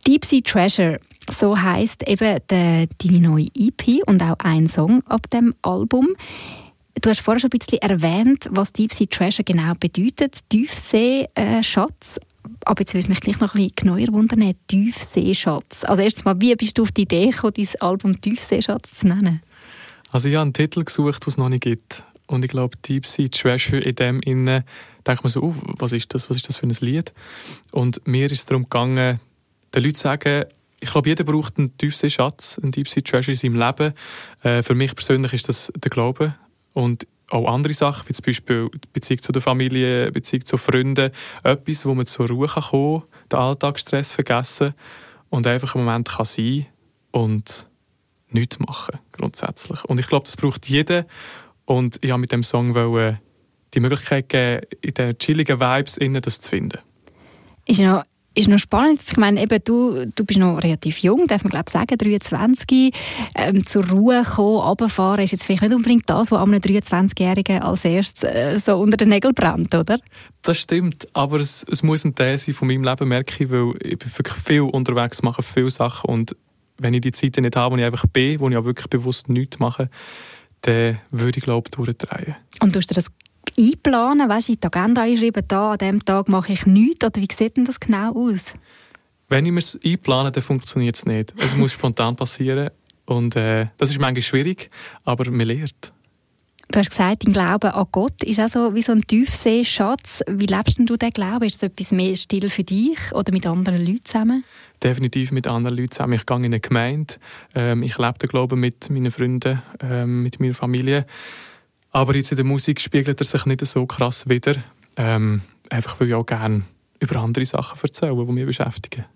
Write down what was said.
Deep Sea Treasure, so heisst eben deine neue EP und auch ein Song ab dem Album. Du hast vorher schon ein bisschen erwähnt, was Deep Sea Treasure genau bedeutet. Tiefseeschatz. Aber jetzt will es mich gleich noch ein bisschen genauer wundern. Tiefseeschatz. Also erstens mal, wie bist du auf die Idee gekommen, dein Album Tiefseeschatz zu nennen? Also ich habe einen Titel gesucht, den es noch nicht gibt. Und ich glaube, Deep Sea Treasure in dem Innen, denkt man so, was ist das für ein Lied? Und mir ist es darum gegangen, den Leuten zu sagen, ich glaube, jeder braucht einen Tiefseeschatz, einen Deep Sea Treasure in seinem Leben. Für mich persönlich ist das der Glaube. Und auch andere Sachen, wie zum Beispiel die Beziehung zu der Familie, Beziehung zu Freunden. Etwas, wo man zur Ruhe kommen kann, den Alltagsstress vergessen und einfach einen Moment kann sein und nichts machen, grundsätzlich. Und ich glaube, das braucht jeder. Und ich habe mit dem Song die Möglichkeit gegeben, in den chilligen Vibes das zu finden. Ist noch spannend. Ich meine, eben, du bist noch relativ jung, darf man glaube ich sagen, 23. Zur Ruhe kommen, runterfahren, ist jetzt vielleicht nicht unbedingt das, was einem 23-Jährigen als erstes so unter den Nägeln brennt, oder? Das stimmt, aber es muss ein Teil sein von meinem Leben, merke ich, weil ich bin wirklich viel unterwegs, mache viele Sachen und wenn ich die Zeit nicht habe, wo ich einfach bin, wo ich auch wirklich bewusst nichts mache, dann würde ich, glaube ich, durchdrehen. Und tust du das einplanen, weißt du, in die Agenda einschreiben, an diesem Tag mache ich nichts, oder wie sieht denn das genau aus? Wenn ich mir es einplane, dann funktioniert es nicht. Es muss spontan passieren und das ist manchmal schwierig, aber man lernt. Du hast gesagt, dein Glaube an Gott ist auch so wie so ein Tiefseeschatz. Wie lebst denn du diesen Glauben? Ist es etwas mehr still für dich oder mit anderen Leuten zusammen? Definitiv mit anderen Leuten zusammen. Ich gehe in eine Gemeinde, ich lebe den Glauben mit meinen Freunden, mit meiner Familie. Aber jetzt in der Musik spiegelt er sich nicht so krass wider. Einfach weil ich auch gerne über andere Sachen erzähle, die mich beschäftigen.